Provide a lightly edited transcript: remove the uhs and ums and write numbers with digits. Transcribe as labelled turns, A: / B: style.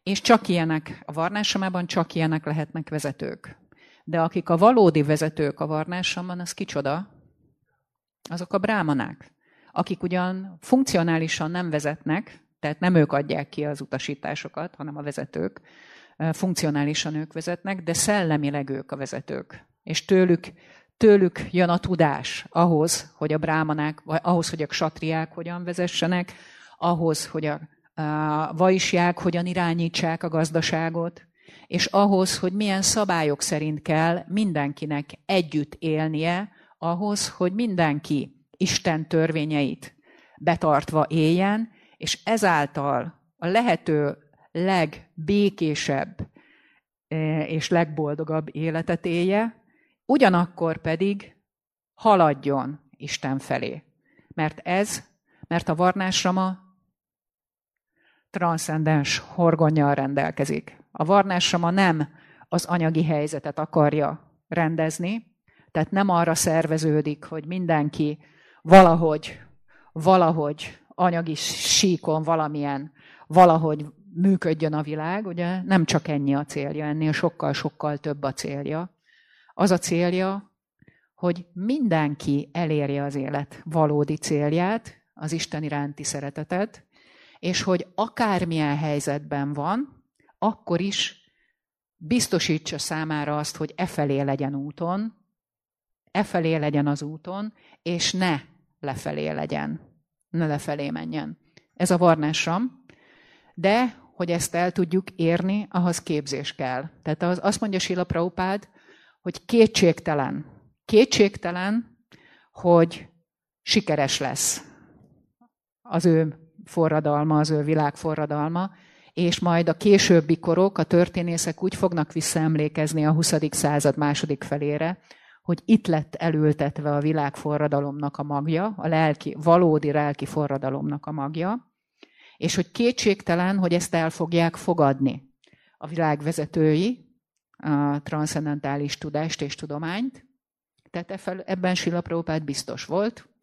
A: És csak ilyenek, a varnásramában csak ilyenek lehetnek vezetők. De akik a valódi vezetők a varnásramban, az kicsoda? Azok a brámanák, akik ugyan funkcionálisan nem vezetnek, tehát nem ők adják ki az utasításokat, hanem a vezetők, funkcionálisan ők vezetnek, de szellemileg ők a vezetők. És tőlük jön a tudás ahhoz, hogy a brámanák, vagy ahhoz, hogy a ksatriák hogyan vezessenek, ahhoz, hogy a vajsják hogyan irányítsák a gazdaságot, és ahhoz, hogy milyen szabályok szerint kell mindenkinek együtt élnie, ahhoz, hogy mindenki Isten törvényeit betartva éljen, és ezáltal a lehető legbékésebb és legboldogabb életet élje, ugyanakkor pedig haladjon Isten felé. Mert a varnásrama transzcendens horgonnyal rendelkezik. A varnásrama nem az anyagi helyzetet akarja rendezni, tehát nem arra szerveződik, hogy mindenki valahogy anyagi síkon valahogy működjön a világ, ugye nem csak ennyi a célja, ennél sokkal-sokkal több a célja. Az a célja, hogy mindenki elérje az élet valódi célját, az Isten iránti szeretetet, és hogy akármilyen helyzetben van, akkor is biztosítsa számára azt, hogy efelé legyen az úton, és ne lefelé menjen. Ez a varnásram. De, hogy ezt el tudjuk érni, ahhoz képzés kell. Tehát azt mondja Srila Prabhupád, hogy kétségtelen, hogy sikeres lesz az ő forradalma, az ő világforradalma, és majd a későbbi korok, a történészek úgy fognak visszaemlékezni a 20. század második felére, hogy itt lett elültetve a világforradalomnak a magja, valódi lelki forradalomnak a magja, és hogy kétségtelen, hogy ezt el fogják fogadni a világvezetői, a transzcendentális tudást és tudományt. Tehát ebben Srila Prabhupád biztos volt,